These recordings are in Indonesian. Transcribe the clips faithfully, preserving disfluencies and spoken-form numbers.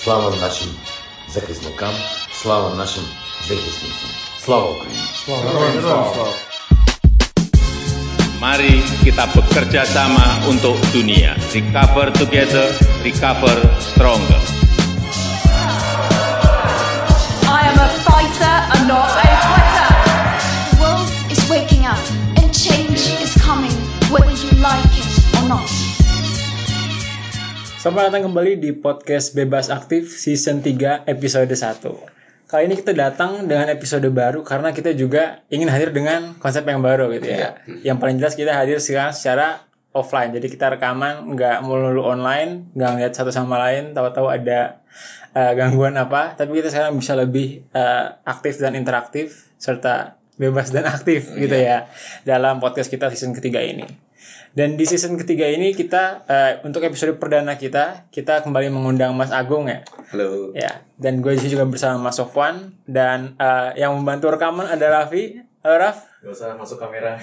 Слава нашим захисникам, слава нашим захисницям. Слава Україні! Слава. Mari kita bekerja sama untuk dunia. Recover together, recover stronger. I am a fighter and not a quitter. The world is waking up and change is coming, whether you like it or not. Selamat datang kembali di podcast Bebas Aktif season tiga episode satu. Kali ini kita datang dengan episode baru karena kita juga ingin hadir dengan konsep yang baru gitu ya. Yang paling jelas kita hadir sekarang secara offline. Jadi kita rekaman nggak melulu online, nggak ngeliat satu sama lain, tahu-tahu ada uh, gangguan apa. Tapi kita sekarang bisa lebih uh, aktif dan interaktif serta bebas dan aktif gitu ya dalam podcast kita season ketiga ini. Dan di season ketiga ini kita uh, untuk episode perdana kita kita kembali mengundang Mas Agung ya. Halo. Ya. Dan gue juga bersama Mas Sofwan dan uh, yang membantu rekaman ada Raffi. Halo Raf. Gak usah masuk kamera.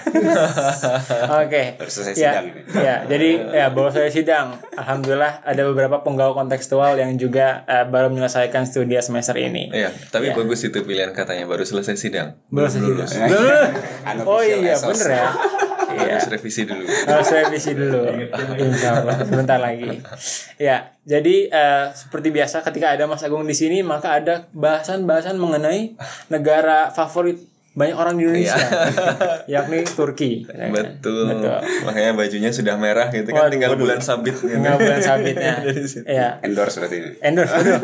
Oke. Baru selesai Ya, sidang ini. ya, jadi ya baru saya sidang. Alhamdulillah ada beberapa penggawa kontekstual yang juga uh, baru menyelesaikan studi semester ini. Iya, tapi Ya. bagus itu pilihan katanya baru selesai sidang. Baru selesai lulus. sidang. Oh Unofficial iya esos. bener ya. Iya. Harus revisi dulu. Harus revisi dulu. Insya Allah sebentar lagi. Ya, jadi uh, seperti biasa ketika ada Mas Agung di sini maka ada bahasan-bahasan mengenai negara favorit banyak orang di Indonesia, yakni Turki. Betul. Betul. Makanya bajunya sudah merah gitu kan, Waduh, tinggal waduh. bulan sabit gitu. Tinggal bulan sabitnya. Dari situ. Ya. Endorse berarti ini. Endorse, aduh.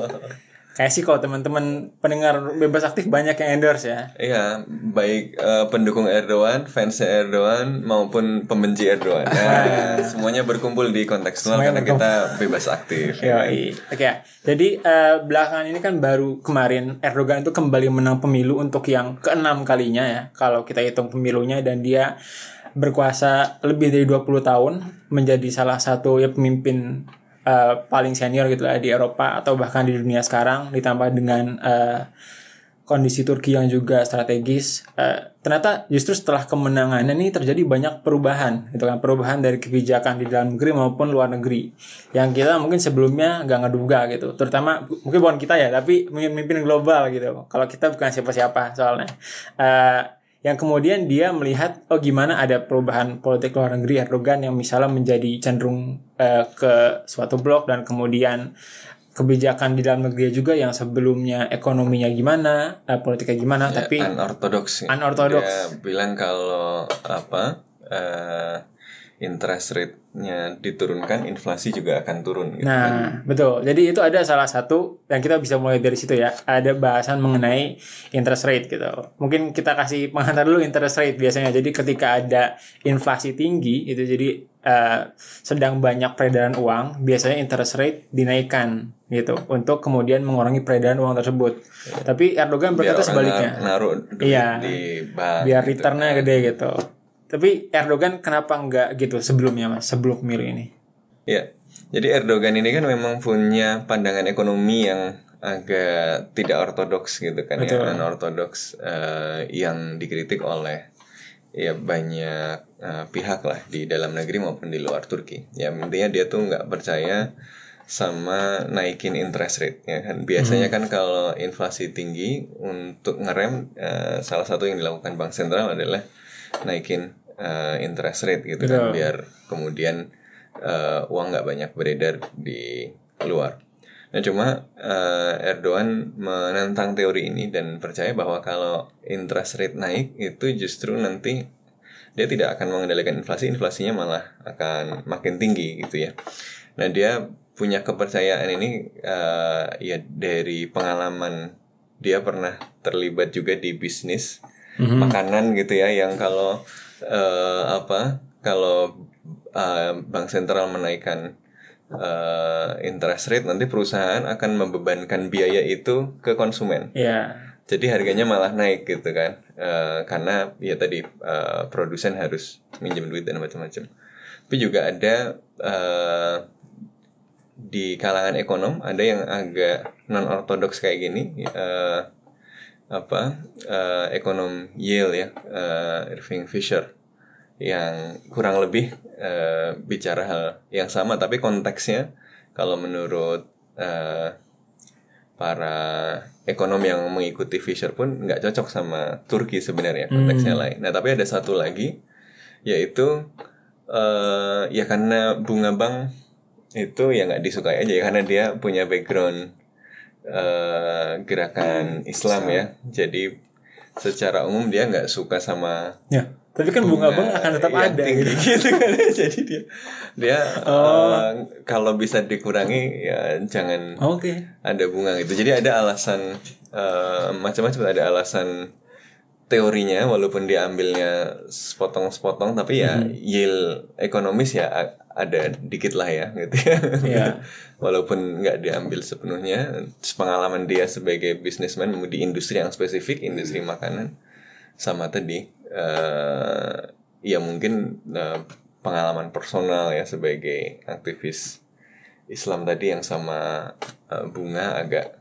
Kayak sih kalau teman-teman pendengar Bebas Aktif banyak yang endorse ya. Iya, baik eh, pendukung Erdogan, fans Erdogan maupun pembenci Erdogan. Nah, semuanya berkumpul di kontekstual Semuanya karena kita bebas aktif. ya kan? Yoi. Oke. Jadi eh, belakangan ini kan baru kemarin Erdogan itu kembali menang pemilu untuk yang keenam kalinya ya. Kalau kita hitung pemilunya dan dia berkuasa lebih dari dua puluh tahun menjadi salah satu ya pemimpin Uh, paling senior gitu lah di Eropa atau bahkan di dunia sekarang, ditambah dengan uh, kondisi Turki yang juga strategis. Uh, ternyata justru setelah kemenangannya ini terjadi banyak perubahan gitu kan, perubahan dari kebijakan di dalam negeri maupun luar negeri yang kita mungkin sebelumnya nggak ngeduga gitu, terutama mungkin bukan kita ya tapi pemimpin global gitu. Kalau kita bukan siapa-siapa soalnya. Uh, yang kemudian dia melihat oh gimana ada perubahan politik luar negeri Erdogan yang misalnya menjadi cenderung uh, ke suatu blok dan kemudian kebijakan di dalam negeri juga yang sebelumnya ekonominya gimana, uh, politiknya gimana, Ya, tapi unorthodox. unorthodox. Dia bilang kalau apa uh, interest rate-nya diturunkan, inflasi juga akan turun. Gitu kan. Nah, betul. Jadi itu ada salah satu yang kita bisa mulai dari situ ya. Ada bahasan mengenai interest rate gitu. Mungkin kita kasih pengantar dulu interest rate biasanya. Jadi ketika ada inflasi tinggi itu jadi uh, sedang banyak peredaran uang, biasanya interest rate dinaikkan gitu untuk kemudian mengurangi peredaran uang tersebut. Ya. Tapi Erdogan Biar berkata orang sebaliknya. naruh duit Iya. di bank. Biar gitu returnnya kan. gede gitu. Tapi Erdogan kenapa enggak gitu sebelumnya Mas, sebelum pemilu ini? Ya, jadi Erdogan ini kan memang punya pandangan ekonomi yang agak tidak ortodoks gitu kan. Betul. Ya, unorthodox uh, yang dikritik oleh ya banyak uh, pihak lah di dalam negeri maupun di luar Turki. Ya intinya dia tuh nggak percaya sama naikin interest rate ya kan. Biasanya hmm. kan kalau inflasi tinggi untuk ngerem uh, salah satu yang dilakukan bank sentral adalah naikin uh, interest rate gitu Betul. kan biar kemudian uh, uang nggak banyak beredar di luar. Nah cuma uh, Erdogan menentang teori ini dan percaya bahwa kalau interest rate naik itu justru nanti dia tidak akan mengendalikan inflasi, inflasinya malah akan makin tinggi gitu ya. Nah dia punya kepercayaan ini uh, ya dari pengalaman dia pernah terlibat juga di bisnis mm-hmm. makanan gitu ya, yang kalau uh, apa kalau uh, bank sentral menaikkan uh, interest rate nanti perusahaan akan membebankan biaya itu ke konsumen. Iya. Jadi harganya malah naik gitu kan, uh, karena ya tadi uh, produsen harus minjem duit dan macam-macam. Tapi juga ada uh, di kalangan ekonom ada yang agak non ortodoks kayak gini. Uh, apa uh, ekonom Yale ya, uh, Irving Fisher, yang kurang lebih uh, bicara hal yang sama tapi konteksnya kalau menurut uh, para ekonom yang mengikuti Fisher pun nggak cocok sama Turki sebenarnya konteksnya hmm. lain. Nah tapi ada satu lagi yaitu uh, ya karena bunga bank itu ya nggak disukai aja ya karena dia punya background uh, gerakan Islam ya. Jadi secara umum dia nggak suka sama ya. Tapi kan bunga, bunga bank akan tetap ada gitu. gitu kan. Jadi dia dia oh. uh, kalau bisa dikurangi ya jangan okay. ada bunga gitu. Jadi ada alasan uh, macam-macam, ada alasan teorinya walaupun diambilnya sepotong-sepotong tapi ya hmm. yield ekonomis ya ada dikit lah ya gitu ya. Yeah. Walaupun nggak diambil sepenuhnya, pengalaman dia sebagai businessman di industri yang spesifik, industri makanan sama tadi uh, ya mungkin uh, pengalaman personal ya sebagai aktivis Islam tadi yang sama uh, bunga agak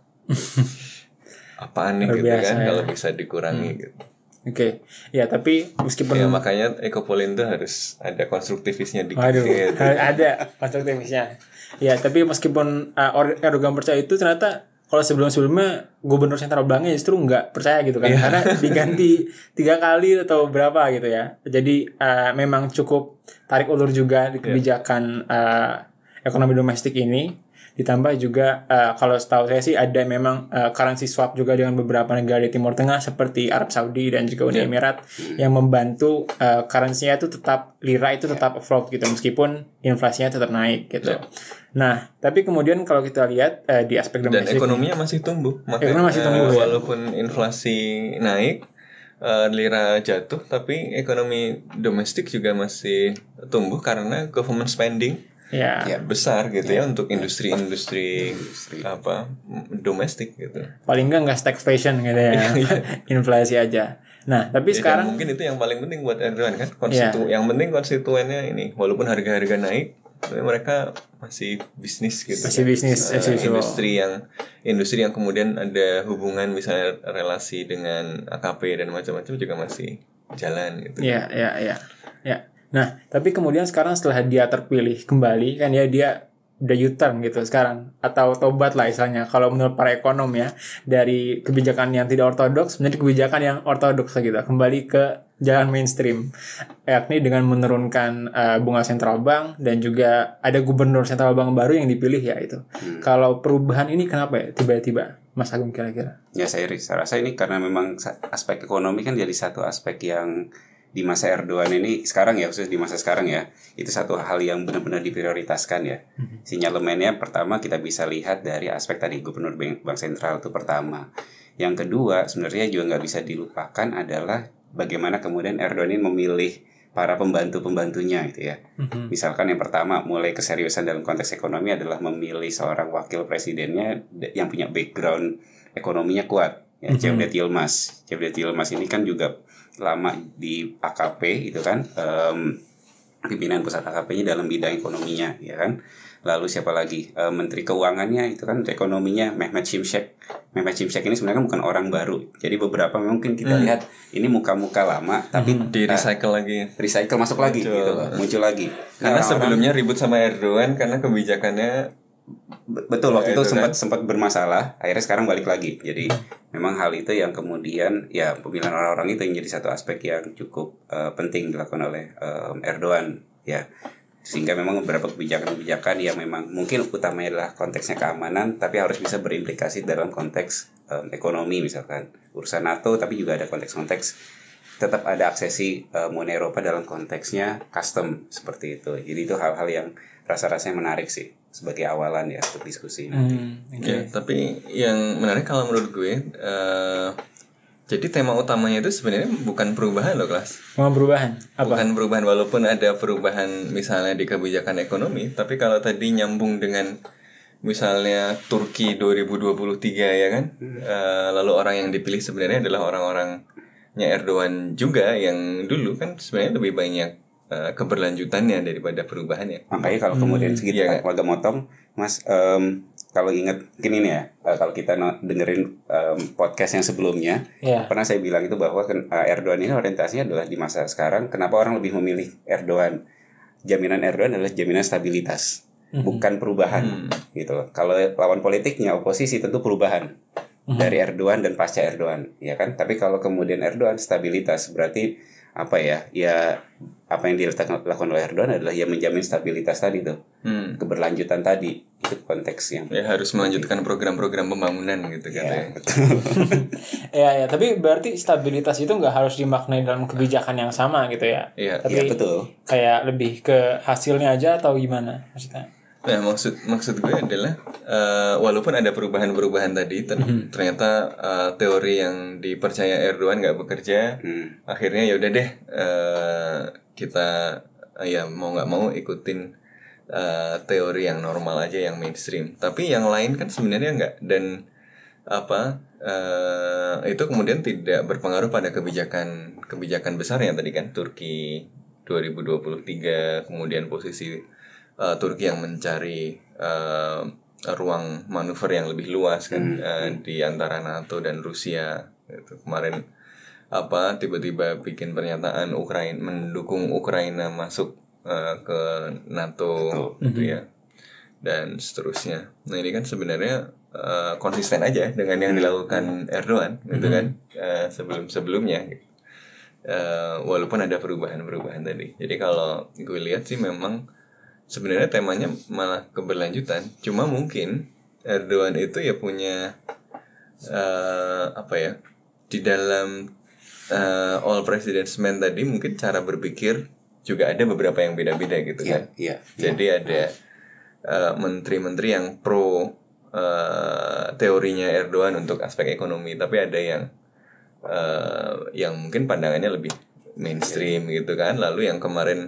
apaan nih gitu kan ya. Kalau bisa dikurangi hmm. gitu. Oke, okay. Ya tapi meskipun ya makanya Ekopolin tuh harus ada konstruktivisnya dikit. Waduh, gitu. ada konstruktivisnya. Ya tapi meskipun uh, Erdogan percaya itu ternyata kalau sebelum-sebelumnya gubernur sentral banknya justru nggak percaya gitu kan, yeah. Karena diganti tiga kali atau berapa gitu ya. Jadi uh, memang cukup tarik ulur juga di kebijakan yeah. uh, ekonomi domestik ini. Ditambah juga uh, kalau setahu saya sih ada memang uh, currency swap juga dengan beberapa negara di Timur Tengah seperti Arab Saudi dan juga Uni yeah. Emirat mm. yang membantu uh, currency-nya itu tetap lira itu tetap yeah. afloat gitu meskipun inflasinya tetap naik gitu. Yeah. Nah, tapi kemudian kalau kita lihat uh, di aspek domestik dan ekonominya masih tumbuh. Makanya, ekonomi masih tumbuh uh, walaupun inflasi naik, uh, lira jatuh, tapi ekonomi domestik juga masih tumbuh karena government spending ya, ya besar gitu ya, ya untuk industri-industri apa domestik gitu. Paling enggak enggak stagflation gitu ya. Inflasi aja. Nah, tapi ya, sekarang mungkin itu yang paling penting buat Erdogan kan, konstitu ya. Yang penting konstituennya ini walaupun harga-harga naik, tapi mereka masih bisnis gitu. Masih kan? bisnis uh, industri yang industri yang kemudian ada hubungan misalnya relasi dengan A K P dan macam-macam juga masih jalan gitu. Iya, iya, iya. Ya. Nah, tapi kemudian sekarang setelah dia terpilih kembali kan ya dia udah U-turn gitu sekarang atau tobat lah istilahnya kalau menurut para ekonom ya dari kebijakan yang tidak ortodoks menjadi kebijakan yang ortodoks gitu kembali ke jalan mainstream yakni dengan menurunkan uh, bunga sentral bank dan juga ada gubernur sentral bank baru yang dipilih ya itu. Hmm. Kalau perubahan ini kenapa ya tiba-tiba Mas Agung kira-kira? Ya saya, saya rasa ini karena memang aspek ekonomi kan jadi satu aspek yang di masa Erdogan ini sekarang ya khusus di masa sekarang ya itu satu hal yang benar-benar diprioritaskan ya. Mm-hmm. Sinyalemennya pertama kita bisa lihat dari aspek tadi gubernur bank, bank sentral itu pertama. Yang kedua sebenarnya juga nggak bisa dilupakan adalah bagaimana kemudian Erdogan ini memilih para pembantu-pembantunya gitu ya. Mm-hmm. Misalkan yang pertama mulai keseriusan dalam konteks ekonomi adalah memilih seorang wakil presidennya yang punya background ekonominya kuat ya, mm-hmm. Cevdet Yilmaz. Cevdet Yilmaz ini kan juga lama di A K P itu kan um, pimpinan pusat A K P-nya dalam bidang ekonominya ya kan. Lalu siapa lagi e, menteri keuangannya itu kan ekonominya Mehmet Şimşek. Mehmet Şimşek ini sebenarnya bukan orang baru. Jadi beberapa mungkin kita hmm. lihat ini muka-muka lama tapi hmm, di recycle uh, lagi. Recycle masuk muncul. lagi gitu loh, muncul lagi. Karena nah, sebelumnya ribut sama Erdogan karena kebijakannya betul waktu itu sempat sempat bermasalah, akhirnya sekarang balik lagi. Jadi memang hal itu yang kemudian ya pemilihan orang-orang itu yang jadi satu aspek yang cukup uh, penting dilakukan oleh uh, Erdogan ya. Sehingga memang beberapa kebijakan-kebijakan yang memang mungkin utamanya adalah konteksnya keamanan tapi harus bisa berimplikasi dalam konteks um, ekonomi misalkan urusan NATO tapi juga ada konteks-konteks tetap ada aksesi um, Uni Eropa dalam konteksnya custom seperti itu. Jadi itu hal-hal yang rasa-rasanya menarik sih sebagai awalan ya untuk diskusi nanti. Hmm, okay. Ya, tapi yang menarik kalau menurut gue, uh, jadi tema utamanya itu sebenarnya bukan perubahan loh, kelas. Mau perubahan? Apa? Bukan perubahan, walaupun ada perubahan misalnya di kebijakan ekonomi, tapi kalau tadi nyambung dengan misalnya Turki dua ribu dua puluh tiga ya kan, hmm. uh, lalu orang yang dipilih sebenarnya adalah orang-orangnya Erdogan juga yang dulu kan sebenarnya lebih banyak Uh, keberlanjutannya daripada perubahannya. Makanya kalau kemudian segitu hmm, iya, agak motong, Mas, um, kalau ingat mungkin ini ya, uh, kalau kita no, dengerin um, podcast yang sebelumnya, yeah. pernah saya bilang itu bahwa uh, Erdogan ini orientasinya adalah di masa sekarang. Kenapa orang lebih memilih Erdogan? Jaminan Erdogan adalah jaminan stabilitas. mm-hmm. bukan perubahan mm. gitu loh. Kalau lawan politiknya oposisi tentu perubahan mm-hmm. dari Erdogan dan pasca Erdogan, ya kan? Tapi kalau kemudian Erdogan stabilitas, berarti apa ya? Ya apa yang dilakukan oleh Erdogan adalah ya menjamin stabilitas tadi tuh, hmm. keberlanjutan tadi, itu konteks yang ya harus melanjutkan program-program pembangunan gitu kan ya. Ya ya, tapi berarti stabilitas itu nggak harus dimaknai dalam kebijakan yang sama gitu ya. Iya, tapi ya, betul. Kayak lebih ke hasilnya aja atau gimana maksudnya? Nah, maksud maksud gue adalah uh, walaupun ada perubahan-perubahan tadi, ter- mm-hmm. ternyata uh, teori yang dipercaya Erdogan nggak bekerja. Mm. Akhirnya ya udah deh uh, kita uh, ya mau nggak mau ikutin uh, teori yang normal aja, yang mainstream. Tapi yang lain kan sebenarnya nggak, dan apa uh, itu kemudian tidak berpengaruh pada kebijakan kebijakan besar yang tadi kan Turki dua ribu dua puluh tiga, kemudian posisi Uh, Turki yang mencari uh, ruang manuver yang lebih luas kan, hmm. uh, di antara NATO dan Rusia. Itu kemarin apa tiba-tiba bikin pernyataan Ukraina mendukung Ukraina masuk uh, ke NATO gitu ya, dan seterusnya. Nah ini kan sebenarnya uh, konsisten aja dengan yang dilakukan Erdogan gitu kan, uh, sebelum-sebelumnya gitu. Uh, walaupun ada perubahan-perubahan tadi. Jadi kalau gue lihat sih memang sebenarnya temanya malah keberlanjutan. Cuma mungkin Erdogan itu ya punya uh, apa ya, di dalam uh, all president's man tadi mungkin cara berpikir juga ada beberapa yang beda-beda gitu kan. Yeah, yeah, Jadi yeah. ada uh, menteri-menteri yang pro uh, teorinya Erdogan untuk aspek ekonomi, tapi ada yang uh, yang mungkin pandangannya lebih mainstream gitu kan. Lalu yang kemarin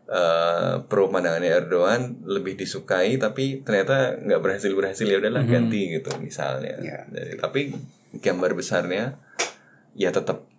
Uh, pro pandangannya Erdogan lebih disukai tapi ternyata nggak berhasil berhasil ya udahlah mm-hmm. ganti gitu misalnya. Yeah. Jadi, tapi gambar besarnya ya tetap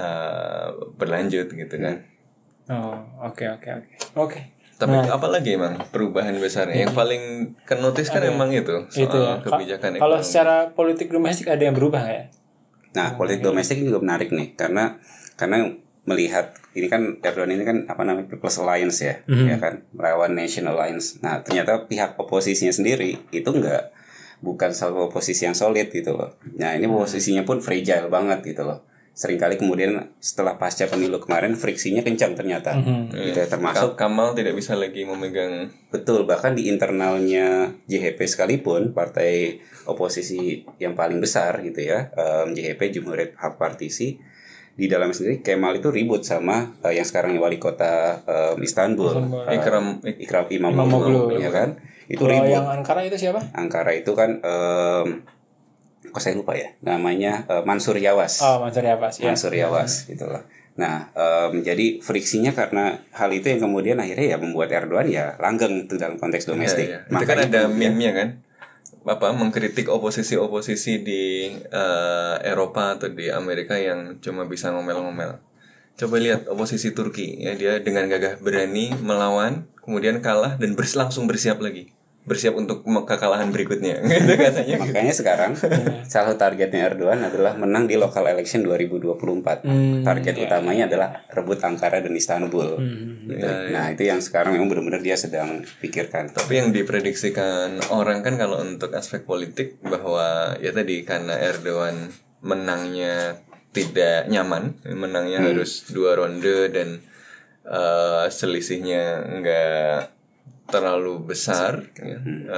uh, berlanjut gitu kan. Oh oke oke oke oke. Tapi nah, apalagi emang perubahan besarnya hmm. yang paling kenotis kan emang itu soal itu ya. kebijakan Ka- Kalau secara politik domestik ada yang berubah ya? Nah politik domestik juga menarik nih karena karena melihat ini kan Erdogan ini kan apa namanya People's Alliance ya, mm-hmm. ya kan melawan National Alliance. Nah ternyata pihak oposisinya sendiri itu enggak bukan satu oposisi yang solid gitu loh. Nah ini posisinya pun fragile banget gitu loh. Seringkali kemudian setelah pasca pemilu kemarin friksinya kencang ternyata. Mm-hmm. Gitu ya, termasuk Kamal tidak bisa lagi memegang. Betul, bahkan di internalnya J H P sekalipun partai oposisi yang paling besar gitu ya, um, J H P Cumhuriyet Hak Partisi, di dalamnya sendiri Kemal itu ribut sama uh, yang sekarang wali kota um, Istanbul, uh, Ikram Ikram Imamoglu, ya kan? Itu kalau ribut. Yang Ankara itu siapa? Ankara itu kan um, kok saya lupa ya namanya, uh, Mansur Yavaş. Oh, Mansur Yavaş. Ya. Mansur Yavaş gitu loh. Nah, um, jadi friksinya karena hal itu yang kemudian akhirnya ya membuat Erdogan ya langgeng itu dalam konteks domestik. Ya, ya. Itu kan ada meme-nya kan, apa mengkritik oposisi-oposisi di uh, Eropa atau di Amerika yang cuma bisa ngomel-ngomel. Coba lihat oposisi Turki ya, dia dengan gagah berani melawan, kemudian kalah dan bers- langsung bersiap lagi. Bersiap untuk kekalahan berikutnya gitu katanya. Makanya sekarang salah satu targetnya Erdogan adalah menang di local election dua ribu dua puluh empat. Hmm, Target ya, utamanya ya. adalah rebut Ankara dan Istanbul. Hmm, gitu. ya, nah, ya. itu yang sekarang memang benar-benar dia sedang pikirkan. Tapi yang diprediksikan orang kan kalau untuk aspek politik bahwa ya tadi karena Erdogan menangnya tidak nyaman, menangnya hmm. harus dua ronde dan uh, selisihnya enggak terlalu besar, ya.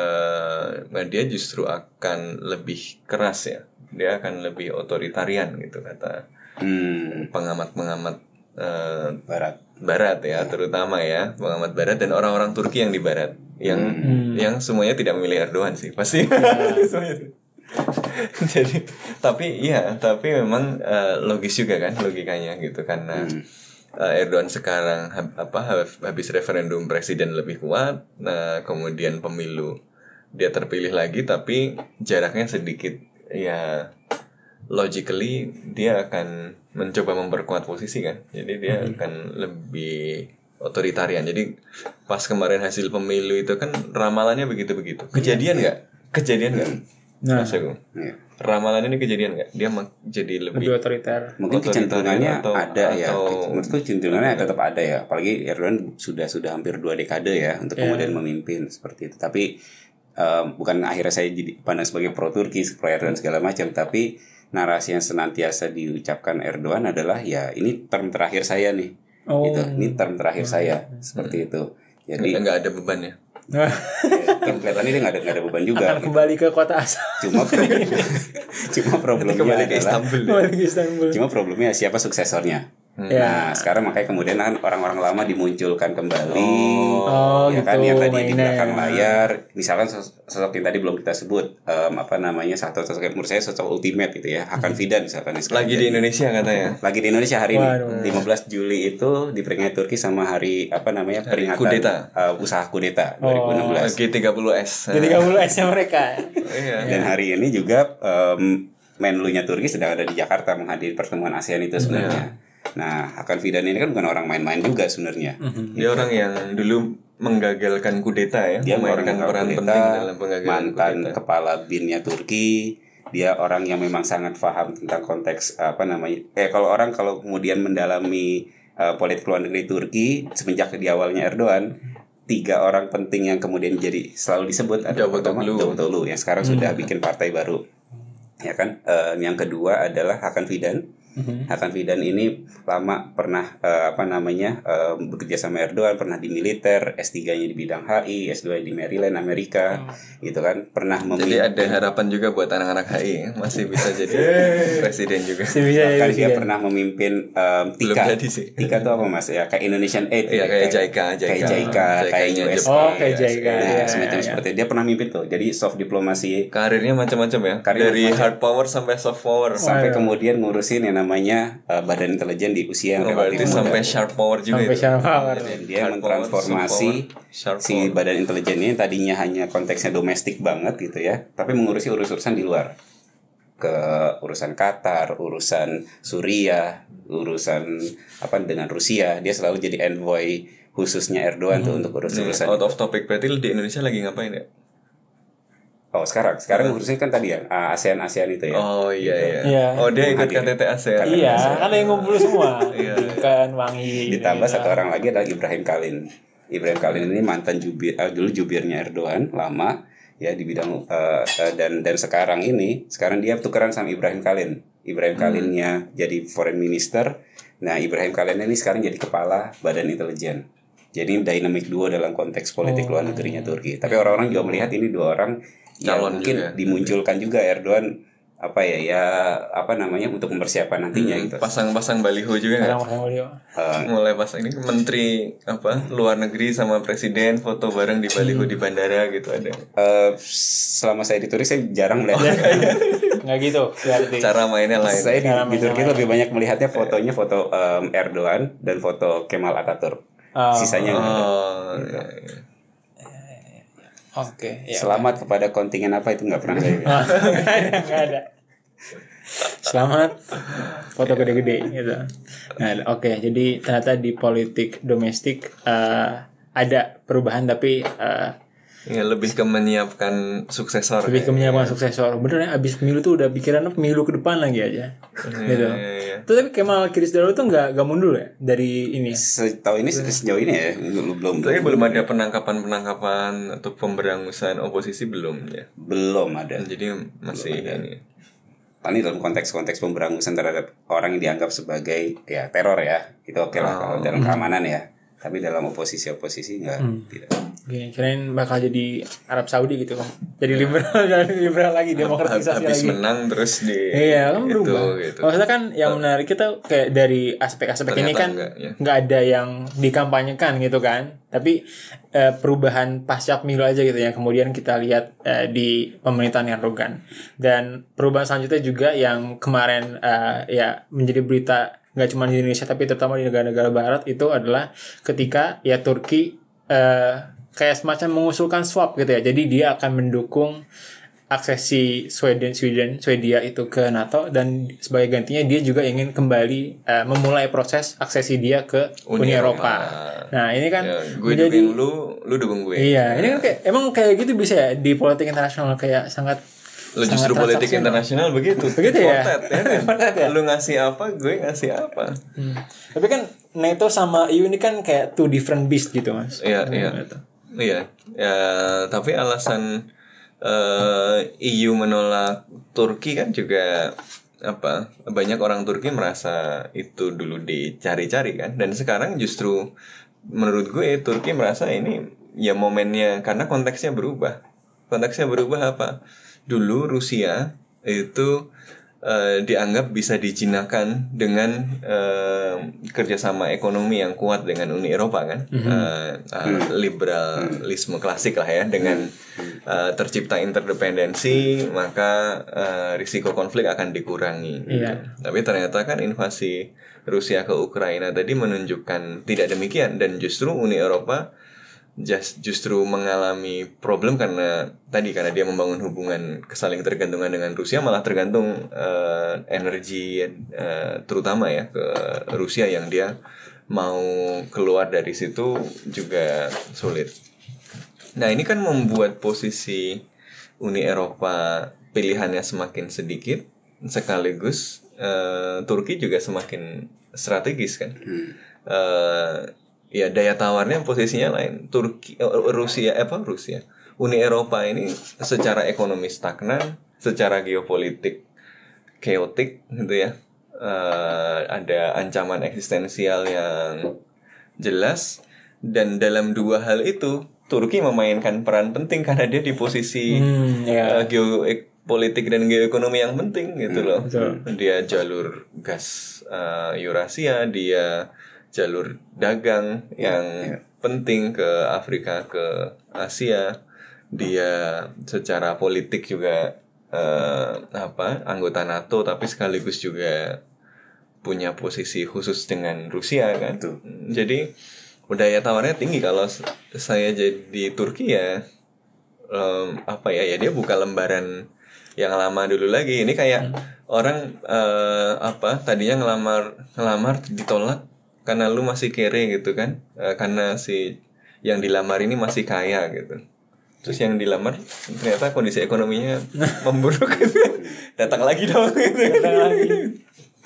uh, dia justru akan lebih keras ya, dia akan lebih otoritarian gitu kata hmm. pengamat-pengamat uh, Barat, Barat ya, terutama ya pengamat Barat dan orang-orang Turki yang di Barat, yang hmm. yang semuanya tidak memilih Erdogan sih pasti. Jadi tapi ya, tapi memang uh, logis juga kan logikanya gitu karena. Hmm. Uh, Erdogan sekarang hab, apa habis referendum presiden lebih kuat, nah kemudian pemilu dia terpilih lagi tapi jaraknya sedikit, ya logically dia akan mencoba memperkuat posisi kan, jadi dia mm-hmm. akan lebih otoritarian. Jadi pas kemarin hasil pemilu itu kan ramalannya begitu-begitu, kejadian nggak? Kejadian nggak? Nah. maksudku. Ya. Ramalan ini kejadian nggak? Dia mak- jadi lebih, Lebih otoriter. Mungkin otoritarian kecenderungannya atau- ada ya. atau- Menurutku kecenderungannya tetap ada ya. Apalagi Erdogan sudah sudah hampir dua dekade ya untuk Yeah. kemudian memimpin seperti itu. Tapi um, bukan akhirnya saya jadi pandang sebagai pro Turki, pro Erdogan segala macam. Tapi narasi yang senantiasa diucapkan Erdogan adalah ya ini term terakhir saya nih. Oh. Gitu. Ini term terakhir saya seperti itu. Jadi nggak nggak ada beban ya. ya, kan kelihatannya dia nggak ada nggak ada beban juga. Akan gitu. kembali ke kota asal. Cuma problem, cuma problemnya Kembali ke adalah Istanbul. ya. Kembali ke Istanbul. cuma problemnya siapa suksesornya. Ya. Nah, sekarang makanya kemudian kan orang-orang lama dimunculkan kembali, Oh, ya gitu, kan yang tadi di mainnya. belakang layar, misalkan sos- sosok yang tadi belum kita sebut, em, apa namanya satu sosok yang menurut saya sosok ultimate gitu ya, Hakan Fidan misalkan. yang sekarang Lagi di jadi- Indonesia katanya. lagi di Indonesia hari Waduh. ini, lima belas Juli itu diperingati Turki sama hari apa namanya Hari peringatan kudeta. eh, usaha kudeta Oh. dua ribu enam belas. G tiga puluh S. Jadi tiga puluh S-nya mereka. Iya. Dan hari ini juga em, Menlunya Turki sedang ada di Jakarta menghadiri pertemuan ASEAN itu sebenarnya. Nah, Hakan Fidan ini kan bukan orang main-main juga sebenarnya. Dia orang yang dulu menggagalkan kudeta ya, Dia orang memainkan yang peran kudeta, penting dalam penggagalan mantan kudeta. kepala binnya Turki. Dia orang yang memang sangat paham tentang konteks apa namanya. Eh kalau orang kalau kemudian mendalami uh, politik luar negeri Turki semenjak di awalnya Erdogan, tiga orang penting yang kemudian jadi selalu disebut ada pertama Davutoglu. Davutoglu yang sekarang sudah bikin partai baru. Ya kan? Eh, yang kedua adalah Hakan Fidan. Hakan Fidan ini lama pernah eh, apa namanya eh, bekerja sama Erdogan, pernah di militer, S tiga-nya di bidang H I, S dua-nya di Maryland Amerika, gitu kan. Pernah Jadi memimpin. ada harapan juga buat anak-anak H I masih bisa jadi presiden juga. Masih bisa Bahkan jadi dia presiden. pernah memimpin um, Belum Tika. jadi sih. Tika itu apa Mas ya? Kayak Indonesian Aid. Iya, kayak JICA, Kayak JICA. JICA, kayak JICA-nya U S A. Jepang. Oh, kayak Iya, JICA. Nah, Iya, semacam iya. seperti itu. Dia pernah mimpin tuh. Jadi soft diplomasi Karirnya macam-macam ya. Karir Dari macam-macam. hard power sampai soft power. sampai Waduh. kemudian ngurusin yang namanya uh, badan intelijen di usia yang Oh, berarti relatif muda. sampai sharp power juga Sampai itu. sharp power. Jadi Dan dia hard mentransformasi power, soft power, sharp si power. badan intelijen ini tadinya hanya konteksnya domestik banget gitu ya, tapi mengurusi urus-urusan di luar, ke urusan Qatar, urusan Suriah, urusan apa dengan Rusia. Dia selalu jadi envoy khususnya Erdogan tuh untuk Nih, urus-urusan. out of topic, berarti di Indonesia lagi ngapain ya? Oh sekarang, sekarang ngurusin kan tadi ya ASEAN ASEAN itu ya. Oh iya iya. Iya. Oh dia ikut K Hadir. T T ASEAN. Iya, kan ada yang ngumpul semua. Iya, iya. Kan Wangi. Ditambah gitu. satu orang lagi adalah Ibrahim Kalin. Ibrahim Kalin ini mantan jubir, uh, dulu jubirnya Erdogan lama ya di bidang uh, uh, dan dan sekarang ini sekarang dia tukeran sama Ibrahim Kalin. Ibrahim Kalinnya jadi foreign minister. Nah Ibrahim Kalin ini sekarang jadi kepala badan intelijen. Jadi dynamic duo dalam konteks politik luar negerinya Turki. Tapi orang-orang juga melihat ini dua orang yang Calon mungkin juga. dimunculkan juga Erdogan apa ya ya apa namanya untuk mempersiapkan nantinya gitu. Pasang-pasang baliho juga nggak? Orang-orang beliau. Uh, Mulai pasang ini menteri apa luar negeri sama presiden foto bareng di baliho di bandara gitu ada. uh, selama saya di Turki saya jarang melihat. Nggak gitu, berarti. Cara mainnya lain. Saya di, Cara di Turki mainnya lebih banyak melihatnya fotonya foto um, Erdogan dan foto Kemal Ataturk. Oh. Sisanya nggak ada. Oh, iya, iya. Oke, ya. Selamat kepada kontingen apa itu nggak pernah saya. Ah, nggak ada, nggak ada. Selamat foto gede-gede gitu. Nah, oke, jadi ternyata di politik domestik eh, ada perubahan tapi eh, Ya, lebih ke menyiapkan suksesor. lebih ke kayaknya. menyiapkan suksesor. Bener ya, abis pemilu tuh udah pikirannya pemilu ke depan lagi aja. Gitu. Iya, iya. Tuh, tapi Kemal Kılıçdaroğlu tuh nggak nggak mundur ya dari ini. Setahu ini sejauh ini ya belum belum Tapi belum ada penangkapan-penangkapan atau pemberangusan oposisi belum ya. belum ada. Jadi masih Belum ada. ini. Ini dalam konteks-konteks pemberangusan terhadap orang yang dianggap sebagai ya teror ya itu oke lah kalau dalam keamanan ya. Tapi dalam oposisi-oposisi enggak tidak. Oke, kirain bakal jadi Arab Saudi gitu kan. Jadi liberal, jadi liberal lagi, demokratisasi Habis lagi. menang terus di Iya, kan itu, berubah. gitu. Maksudnya kan yang menarik kita kayak dari aspek-aspek ini Ternyata kan enggak, ya. nggak ada yang dikampanyekan gitu kan. Tapi eh, perubahan pasca pemilu aja gitu ya. Kemudian kita lihat eh, di pemerintahan Erdogan. Dan perubahan selanjutnya juga yang kemarin eh, ya menjadi berita nggak cuma di Indonesia tapi terutama di negara-negara Barat itu adalah ketika ya Turki eh, kayak semacam mengusulkan swap gitu ya. Jadi dia akan mendukung aksesi Sweden Sweden Swedia itu ke NATO dan sebagai gantinya dia juga ingin kembali uh, memulai proses aksesi dia ke Uni, Uni Eropa. Eropa. Nah, ini kan Ya, gue menjadi dukung lu, lu dukung gue. iya, ini kan kayak emang kayak gitu bisa ya di politik internasional kayak sangat Lo justru politik internasional begitu. Begitu ya? Fortet, ya. Lu ngasih apa, gue ngasih apa. Hmm. Tapi kan NATO sama E U ini kan kayak two different beast gitu, Mas. Iya, iya. Iya. Ya, tapi alasan uh, E U menolak Turki kan juga apa? Banyak orang Turki merasa itu dulu dicari-cari kan, dan sekarang justru menurut gue Turki merasa ini ya momennya, karena konteksnya berubah. Konteksnya berubah apa? Dulu Rusia itu uh, dianggap bisa dijinakan dengan uh, kerjasama ekonomi yang kuat dengan Uni Eropa kan, mm-hmm. uh, uh, liberalisme klasik lah ya, dengan uh, tercipta interdependensi maka uh, risiko konflik akan dikurangi. Yeah. Tapi ternyata kan invasi Rusia ke Ukraina tadi menunjukkan tidak demikian, dan justru Uni Eropa Just, justru mengalami problem karena tadi karena dia membangun hubungan kesaling tergantungan dengan Rusia, malah tergantung uh, energi uh, terutama ya ke Rusia, yang dia mau keluar dari situ juga sulit. Nah ini kan membuat posisi Uni Eropa pilihannya semakin sedikit, sekaligus uh, Turki juga semakin strategis kan. Hmm. Uh, Ya daya tawarnya posisinya lain. Turki, Rusia, apa Rusia, Uni Eropa ini secara ekonomi stagnan, secara geopolitik chaotic gitu ya. Uh, ada ancaman eksistensial yang jelas, dan dalam dua hal itu Turki memainkan peran penting karena dia di posisi hmm, yeah. uh, geopolitik dan geoekonomi yang penting gitu loh. Hmm, dia jalur gas uh, Eurasia, dia jalur dagang yang yeah. penting ke Afrika, ke Asia. Dia secara politik juga uh, apa anggota NATO, tapi sekaligus juga punya posisi khusus dengan Rusia kan. Tuh. Jadi daya tawarnya tinggi. Kalau saya jadi Turki ya um, apa ya ya dia buka lembaran yang lama dulu lagi. Ini kayak hmm. orang uh, apa tadinya ngelamar ngelamar ditolak karena lu masih kere gitu kan, e, karena si yang dilamar ini masih kaya gitu. Terus yang dilamar ternyata kondisi ekonominya memburuk gitu. Datang lagi dong gitu. Datang lagi.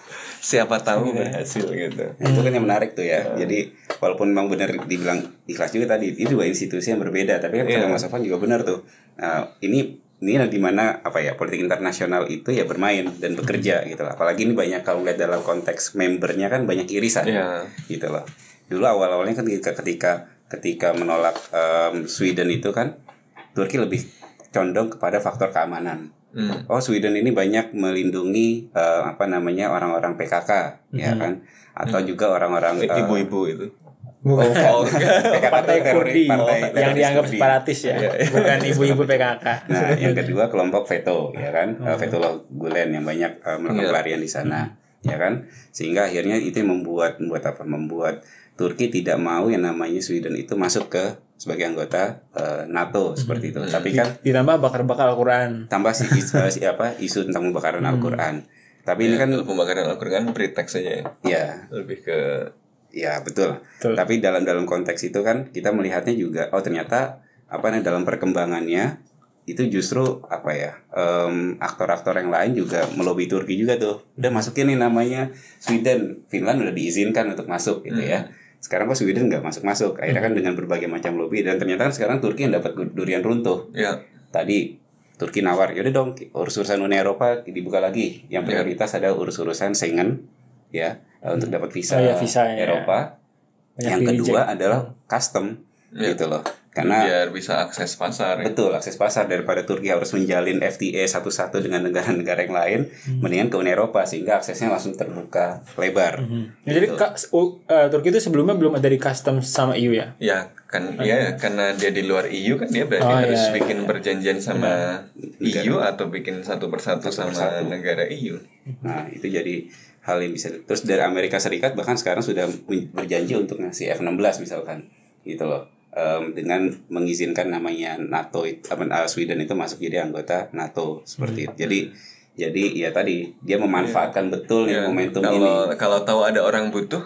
Siapa tahu berhasil gitu. Nah, itu kan yang menarik tuh ya. Hmm. Jadi walaupun memang benar dibilang ikhlas juga tadi, itu dua institusi yang berbeda, tapi kan yeah. kata Mas Sofwan juga benar tuh. Nah, ini ini di mana apa ya politik internasional itu ya bermain dan bekerja gitu. Apalagi ini banyak kalau lihat dalam konteks membernya kan banyak irisan yeah. gitu loh. Dulu awal-awalnya kan ketika ketika ketika menolak um, Sweden itu kan Turki lebih condong kepada faktor keamanan. Mm. Oh Sweden ini banyak melindungi uh, apa namanya orang-orang P K K mm-hmm. ya kan, atau mm. juga orang-orang uh, ibu-ibu itu. Bukan. Oh, partai Kurdi yang dianggap separatis ya, bukan ibu-ibu P K K. Nah, yang kedua kelompok veto, ya kan, oh. Fethullah Gulen yang banyak uh, melakukan pelarian di sana, ya kan, sehingga akhirnya itu membuat membuat apa? Membuat Turki tidak mau yang namanya Sweden itu masuk ke sebagai anggota uh, NATO seperti itu. Tapi kan ditambah bakar-bakar Al-Quran. Tambah si, uh, si apa isu tentang pembakaran hmm. Al-Quran. Tapi ya, ini kan pembakaran Al-Quran pretext saja ya. Ya. Lebih ke ya betul. betul. Tapi dalam dalam konteks itu kan kita melihatnya juga oh ternyata apa nih dalam perkembangannya itu justru apa ya um, aktor-aktor yang lain juga melobi Turki juga tuh. Udah masukin nih namanya Sweden, Finland udah diizinkan untuk masuk gitu hmm. ya. Sekarang kok Sweden nggak masuk-masuk. Akhirnya kan dengan berbagai macam lobby dan ternyata kan sekarang Turki yang dapat durian runtuh. Ya. Tadi Turki nawar, yaudah dong urus-urusan Uni Eropa dibuka lagi. Yang prioritas ya. Ada urus-urusan Schengen ya untuk dapat visa, oh, ya, visa Eropa. Ya. Yang kedua reject. Adalah custom ya. Gitu loh. Karena biar bisa akses pasar. Betul, ya. Akses pasar daripada Turki harus menjalin F T A satu-satu dengan negara-negara yang lain, hmm. mendingan ke Uni Eropa sehingga aksesnya langsung terbuka lebar. Hmm. Gitu. Jadi ka, uh, Turki itu sebelumnya belum ada di custom sama E U ya? Ya, kan ya karena dia di luar E U kan dia berarti oh, harus ya, bikin ya. perjanjian sama ya. E U atau bikin satu persatu satu sama persatu. Negara E U. Nah, itu jadi hal yang bisa. Terus dari Amerika Serikat bahkan sekarang sudah berjanji untuk ngasih F enam belas misalkan. Gitu loh. Um, dengan mengizinkan namanya NATO uh, Sweden itu masuk jadi anggota NATO seperti itu. Jadi jadi ya tadi dia memanfaatkan yeah. betul yeah. nih momentum kalau, ini. Kalau tahu ada orang butuh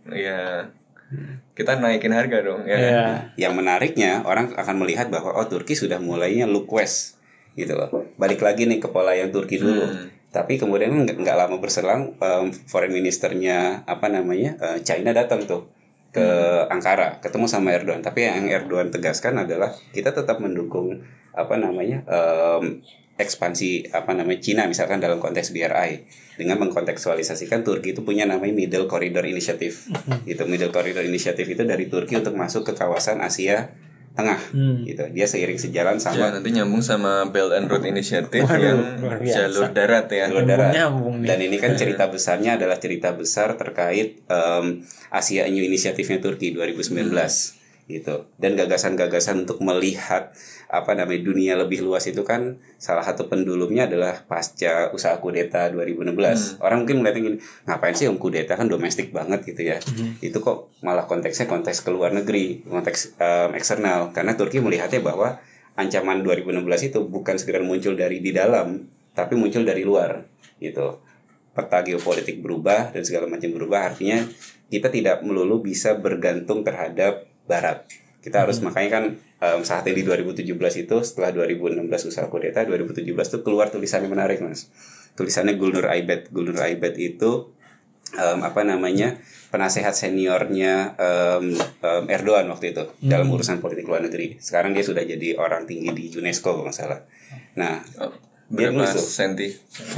ya kita naikin harga dong ya. Yeah. Yang menariknya orang akan melihat bahwa oh Turki sudah mulainya look west. gitu loh. Balik lagi nih ke pola yang Turki dulu. Hmm. Tapi kemudian nggak nggak lama berselang um, foreign ministernya apa namanya uh, China datang tuh ke hmm. Ankara, ketemu sama Erdogan. Tapi yang Erdogan tegaskan adalah kita tetap mendukung apa namanya um, ekspansi apa namanya Cina misalkan dalam konteks B R I dengan mengkontekstualisasikan Turki itu punya namanya Middle Corridor Initiative. Hmm. Gitu, Middle Corridor Initiative itu dari Turki untuk masuk ke kawasan Asia Tengah, hmm. gitu. Dia seiring sejalan sama ya, nanti nyambung sama Belt and Road Initiative. Waduh, yang jalur darat ya. Jalur darat. Dan ini kan cerita besarnya adalah cerita besar terkait um, Asia New Initiative-nya Turki dua ribu sembilan belas. Hmm. Gitu. Dan gagasan-gagasan untuk melihat apa namanya dunia lebih luas itu kan salah satu pendulumnya adalah pasca usaha kudeta dua ribu enam belas. Hmm. Orang mungkin melihatnya gini, ngapain sih om kudeta kan domestik banget gitu ya. Hmm. Itu kok malah konteksnya konteks ke luar negeri, konteks um, eksternal. Karena Turki melihatnya bahwa ancaman dua ribu enam belas itu bukan sekedar muncul dari di dalam, tapi muncul dari luar gitu. Peta geopolitik berubah dan segala macam berubah, artinya kita tidak melulu bisa bergantung terhadap Barat. Kita harus hmm. makanya kan um, saat ini di dua ribu tujuh belas itu setelah dua ribu enam belas usaha kudeta, dua ribu tujuh belas itu keluar tulisannya menarik Mas. Tulisannya Gulnur Aybet. Gulnur Aybet itu um, apa namanya penasehat seniornya um, um, Erdogan waktu itu hmm. dalam urusan politik luar negeri. Sekarang dia sudah jadi orang tinggi di UNESCO kalau nggak salah. Nah, oh, berapa senti?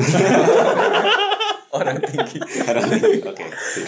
Orang tinggi. Orang tinggi. Oke.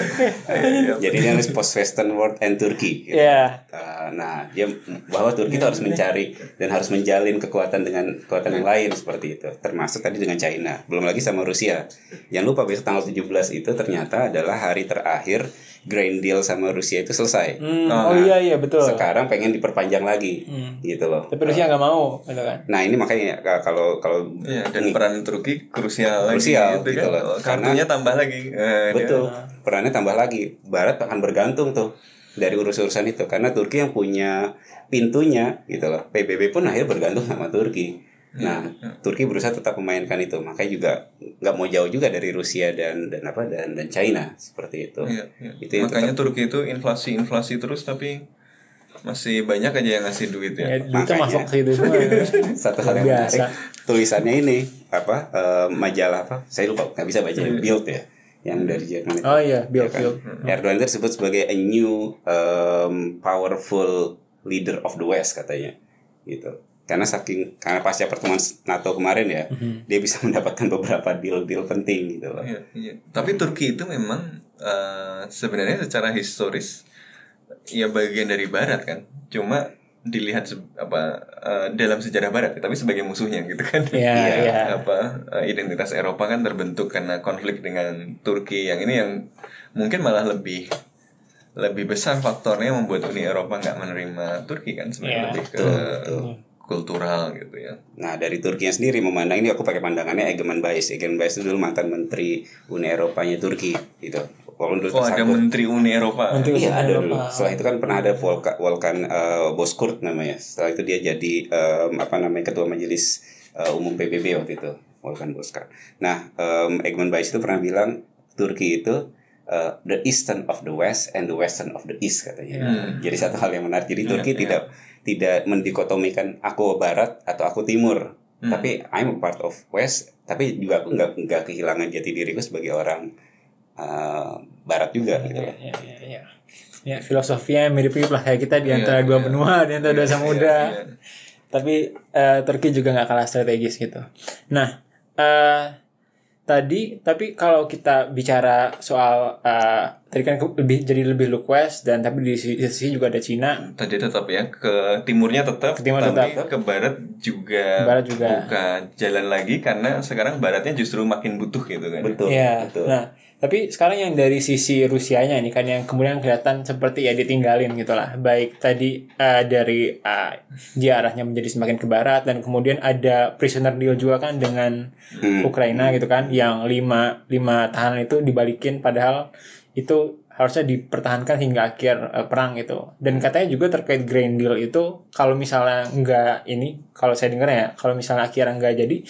Okay. Jadi dia nulis post-Western world and Turkey. Gitu. Yeah. Uh, nah, dia bahwa Turki itu harus mencari dan harus menjalin kekuatan dengan kekuatan yang lain seperti itu. Termasuk tadi dengan China. Belum lagi sama Rusia. Jangan lupa besok tanggal tujuh belas itu ternyata adalah hari terakhir Grain Deal sama Rusia itu selesai. Hmm, nah, oh iya iya betul. Sekarang pengen diperpanjang lagi, hmm. gitu loh. Tapi Rusia nggak uh, mau, gitu kan? Nah ini makanya kalau kalau ya, dan ini, peran Turki krusial lagi, krusial, gitu, gitu kan? loh. Kartunya tambah lagi. Eh, betul. Dia. Perannya tambah lagi. Barat akan bergantung tuh dari urus-urusan itu karena Turki yang punya pintunya, gitu loh. P B B pun akhirnya bergantung sama Turki. Nah, hmm. Turki berusaha tetap memainkan itu, makanya juga nggak mau jauh juga dari Rusia dan dan apa dan dan China seperti itu. Ya, ya. Itu makanya tetap, Turki itu inflasi inflasi terus tapi masih banyak aja yang ngasih duit ya. Ya itu masuk ke situ semua. Satu hal yang menarik tulisannya ini apa uh, majalah apa? Saya lupa nggak bisa baca hmm. Bild ya, yang dari Jerman itu. Oh iya, Bild. Ya kan? Bild. Erdogan itu disebut sebagai a new um, powerful leader of the West katanya, gitu. Karena saking karena pasca pertemuan NATO kemarin ya, mm-hmm. dia bisa mendapatkan beberapa deal-deal penting gitu loh. Iya, iya. Tapi Turki itu memang uh, sebenarnya secara historis ya bagian dari Barat kan. Cuma dilihat se- apa uh, dalam sejarah Barat, tapi sebagai musuhnya gitu kan. Iya. Yeah, yeah. Apa uh, identitas Eropa kan terbentuk karena konflik dengan Turki yang ini yang mungkin malah lebih lebih besar faktornya membuat Uni Eropa nggak menerima Turki kan sebenarnya yeah. lebih ke betul, betul. kultural gitu ya. Nah dari Turki sendiri memandang ini aku pakai pandangannya Egemen Bayis. Egemen Bayis itu dulu mantan menteri Uni Eropanya Turki gitu. Dulu oh ada menteri Uni Eropa. Menteri iya ada Eropa. Dulu. Setelah itu kan pernah ada Volkan, Volkan uh, Bozkurt namanya. Setelah itu dia jadi um, apa namanya ketua majelis uh, umum P B B waktu itu Volkan Bozkurt. Nah um, Egemen Bayis itu pernah bilang Turki itu uh, the eastern of the west and the western of the east katanya. Hmm. Jadi satu hal yang menarik. Jadi Turki yeah, tidak yeah. tidak mendikotomikan aku barat atau aku timur, hmm. tapi I'm a part of west, tapi juga aku nggak nggak kehilangan jati diriku sebagai orang uh, barat juga gitu ya, ya, ya, ya. Ya filosofinya mirip-mirip lah kayak kita di antara ya, dua ya. benua, di antara dua samudra. Ya, ya. Tapi uh, Turki juga nggak kalah strategis gitu. Nah uh, tadi tapi kalau kita bicara soal uh, tadi kan lebih jadi lebih request dan tapi di sisi juga ada Cina. Tadi tetap ya ke timurnya tetap, ke timur tapi tetap. Ke barat juga, barat juga buka jalan lagi karena sekarang baratnya justru makin butuh gitu kan. Betul. Ya, betul. Nah, tapi sekarang yang dari sisi Rusianya ini kan yang kemudian kelihatan seperti ya ditinggalin gitulah. Baik tadi uh, dari uh, dia arahnya menjadi semakin ke barat dan kemudian ada prisoner deal juga kan dengan hmm. Ukraina gitu kan, yang lima lima tahanan itu dibalikin padahal itu harusnya dipertahankan hingga akhir uh, perang gitu. Dan katanya juga terkait Grain Deal itu kalau misalnya enggak ini, kalau saya dengar ya, kalau misalnya akhirnya enggak jadi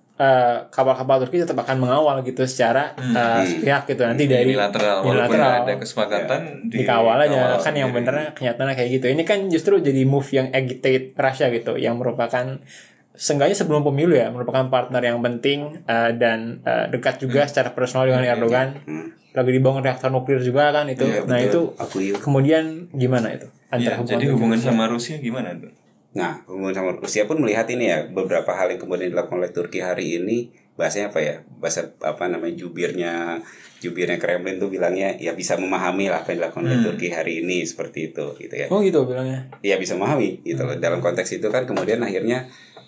Uh, kapal-kapal Turki tetap akan mengawal gitu secara hmm. uh, sepihak gitu nanti dari unilateral walaupun ada kesepakatan ya, di, dikawal aja kan yang benernya kenyataannya kayak gitu. Ini kan justru jadi move yang agitate Russia gitu, yang merupakan seenggaknya sebelum pemilu ya merupakan partner yang penting uh, dan uh, dekat juga hmm. secara personal dengan Erdogan. Hmm. Lagi dibangun reaktor nuklir juga kan itu. Ya, nah itu Aku kemudian gimana itu? Ya, jadi hubungan Rusia sama Rusia gimana tuh? Nah hubungan sama Rusia pun melihat ini ya beberapa hal yang kemudian dilakukan oleh Turki hari ini. Bahasanya apa ya? Bahasa apa namanya jubirnya jubirnya Kremlin tuh bilangnya ya bisa memahami lah apa yang dilakukan hmm. oleh Turki hari ini seperti itu gitu ya. Oh gitu bilangnya. Iya bisa memahami gitu loh. Dalam konteks itu kan kemudian akhirnya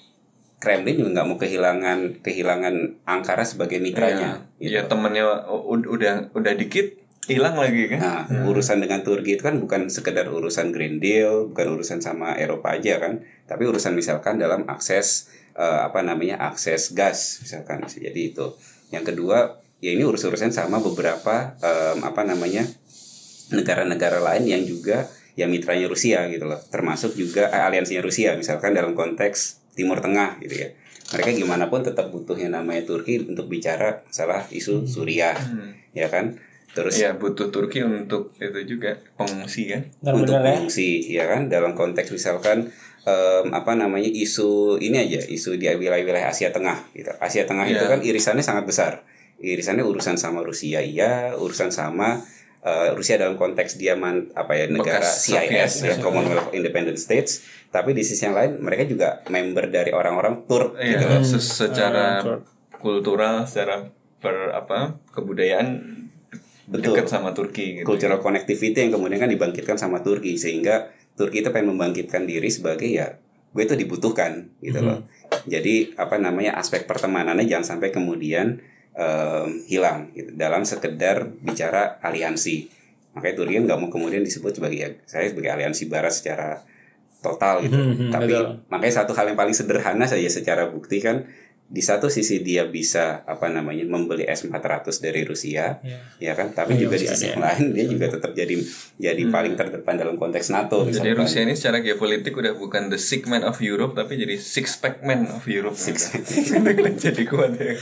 Kremlin juga nggak mau kehilangan kehilangan Ankara sebagai mitranya. Iya, gitu. Ya temannya udah udah dikit hilang lagi kan. Nah hmm. urusan dengan Turki itu kan bukan sekedar urusan Green Deal, bukan urusan sama Eropa aja kan, tapi urusan misalkan dalam akses uh, apa namanya akses gas misalkan. Jadi itu. Yang kedua ya ini urus-urusan sama beberapa um, apa namanya negara-negara lain yang juga yang mitranya Rusia gitu loh, termasuk juga eh, aliansinya Rusia misalkan dalam konteks Timur Tengah gitu ya. Mereka gimana pun tetap butuh yang namanya Turki untuk bicara masalah isu Suriah, hmm. ya kan? Terus ya butuh Turki untuk itu juga pengungsi kan? Untuk pengungsi ya kan dalam konteks misalkan um, apa namanya isu ini aja isu di wilayah-wilayah Asia Tengah gitu. Asia Tengah yeah. itu kan irisannya sangat besar. Irisannya urusan sama Rusia iya, urusan sama uh, Rusia dalam konteks dia man, apa ya negara Bekas C I S ya, Commonwealth of Independent States, tapi di sisi yang lain mereka juga member dari orang-orang Turk iya, gitu loh. Secara uh, kultural, secara per apa kebudayaan betul dekat sama Turki gitu. Cultural connectivity yang kemudian kan dibangkitkan sama Turki sehingga Turki itu pengen membangkitkan diri sebagai ya gue itu dibutuhkan gitu hmm. loh. Jadi apa namanya aspek pertemanannya jangan sampai kemudian Um, hilang gitu, dalam sekedar bicara aliansi. Makanya Turki nggak mau kemudian disebut sebagai ya, saya sebagai aliansi barat secara total gitu. Mm-hmm, Tapi betul. Makanya satu hal yang paling sederhana saja secara bukti kan di satu sisi dia bisa apa namanya membeli S empat ratus dari Rusia, yeah. ya kan. Tapi yeah, juga di sisi yang lain dia juga tetap jadi jadi hmm. paling terdepan dalam konteks NATO. Jadi misalkan. Rusia ini secara geopolitik udah bukan the six man of Europe tapi jadi six pack man of Europe. Six jadi kuat ya.